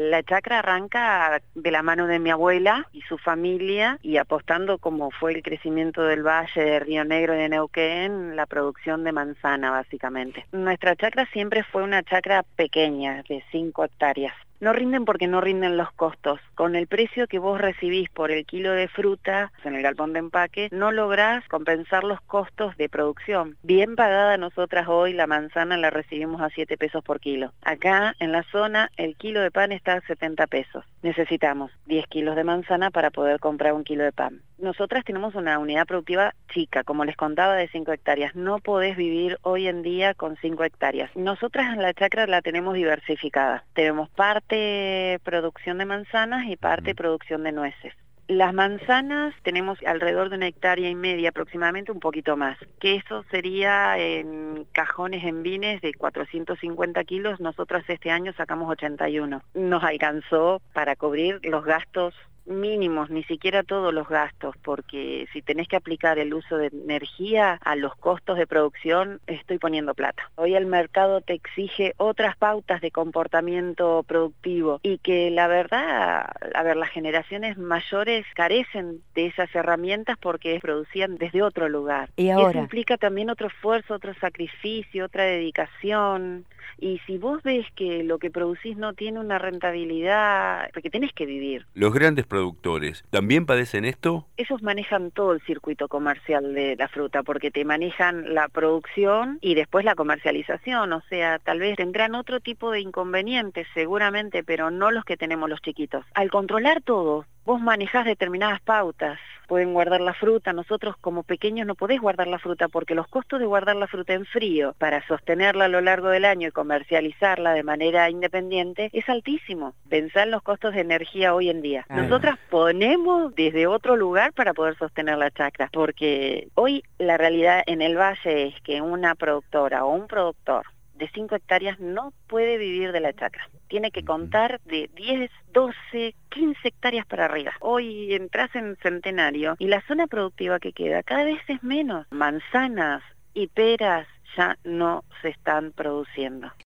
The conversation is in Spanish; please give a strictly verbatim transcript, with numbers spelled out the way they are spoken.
La chacra arranca de la mano de mi abuela y su familia y apostando como fue el crecimiento del valle de Río Negro y de Neuquén, la producción de manzana básicamente. Nuestra chacra siempre fue una chacra pequeña, de cinco hectáreas. No rinden porque no rinden los costos. Con el precio que vos recibís por el kilo de fruta en el galpón de empaque, no lográs compensar los costos de producción. Bien pagada nosotras hoy la manzana la recibimos a siete pesos por kilo. Acá en la zona el kilo de pan está a setenta pesos. Necesitamos diez kilos de manzana para poder comprar un kilo de pan. Nosotras tenemos una unidad productiva chica, como les contaba, de cinco hectáreas. No podés vivir hoy en día con cinco hectáreas. Nosotras en la chacra la tenemos diversificada. Tenemos parte producción de manzanas y parte producción de nueces. Las manzanas tenemos alrededor de una hectárea y media aproximadamente, un poquito más, que eso sería en cajones en vines de cuatrocientos cincuenta kilos, nosotros este año sacamos ochenta y uno. Nos alcanzó para cubrir los gastos mínimos, ni siquiera todos los gastos, porque si tenés que aplicar el uso de energía a los costos de producción, estoy poniendo plata. Hoy el mercado te exige otras pautas de comportamiento productivo y que la verdad, a ver, las generaciones mayores carecen de esas herramientas porque producían desde otro lugar. Y ahora, y eso implica también otro esfuerzo, otro sacrificio, otra dedicación. Y si vos ves que lo que producís no tiene una rentabilidad, porque tenés que vivir. ¿Los grandes productores también padecen esto? Ellos manejan todo el circuito comercial de la fruta, porque te manejan la producción y después la comercialización, o sea, tal vez tendrán otro tipo de inconvenientes seguramente, pero no los que tenemos los chiquitos. Al controlar todo, vos manejás determinadas pautas, pueden guardar la fruta, nosotros como pequeños no podés guardar la fruta porque los costos de guardar la fruta en frío para sostenerla a lo largo del año y comercializarla de manera independiente es altísimo. Pensá en los costos de energía hoy en día. Claro. Nosotras ponemos desde otro lugar para poder sostener la chacra, porque hoy la realidad en el valle es que una productora o un productor de cinco hectáreas no puede vivir de la chacra. Tiene que contar de diez, doce, quince hectáreas para arriba. Hoy entras en Centenario y la zona productiva que queda cada vez es menos. Manzanas y peras ya no se están produciendo.